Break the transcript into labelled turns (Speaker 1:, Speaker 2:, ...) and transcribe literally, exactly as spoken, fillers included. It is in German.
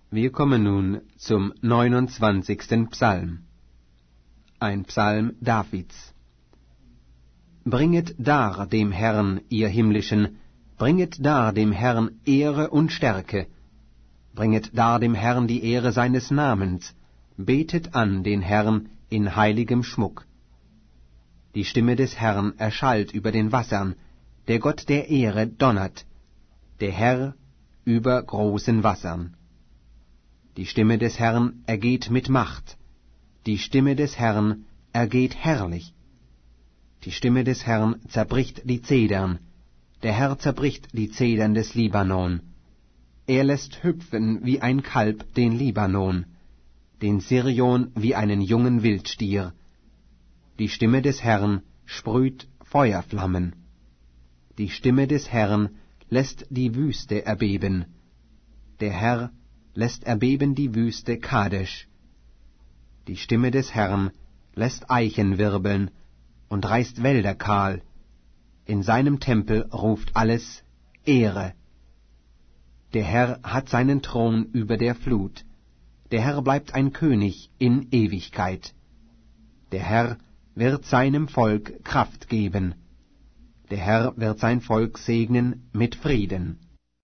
Speaker 1: Wir kommen nun zum neunundzwanzigsten Psalm, ein Psalm Davids. Bringet dar dem Herrn, ihr Himmlischen, bringet dar dem Herrn Ehre und Stärke, bringet dar dem Herrn die Ehre seines Namens, betet an den Herrn in heiligem Schmuck. Die Stimme des Herrn erschallt über den Wassern, der Gott der Ehre donnert, der Herr über großen Wassern. Die Stimme des Herrn ergeht mit Macht, die Stimme des Herrn ergeht herrlich. Die Stimme des Herrn zerbricht die Zedern, der Herr zerbricht die Zedern des Libanon. Er lässt hüpfen wie ein Kalb den Libanon, den Sirion wie einen jungen Wildstier. Die Stimme des Herrn sprüht Feuerflammen. Die Stimme des Herrn lässt die Wüste erbeben. Der Herr lässt erbeben die Wüste Kadesh. Die Stimme des Herrn lässt Eichen wirbeln und reißt Wälder kahl. In seinem Tempel ruft alles Ehre. Der Herr hat seinen Thron über der Flut. Der Herr bleibt ein König in Ewigkeit. Der Herr wird seinem Volk Kraft geben. Der Herr wird sein Volk segnen mit Frieden.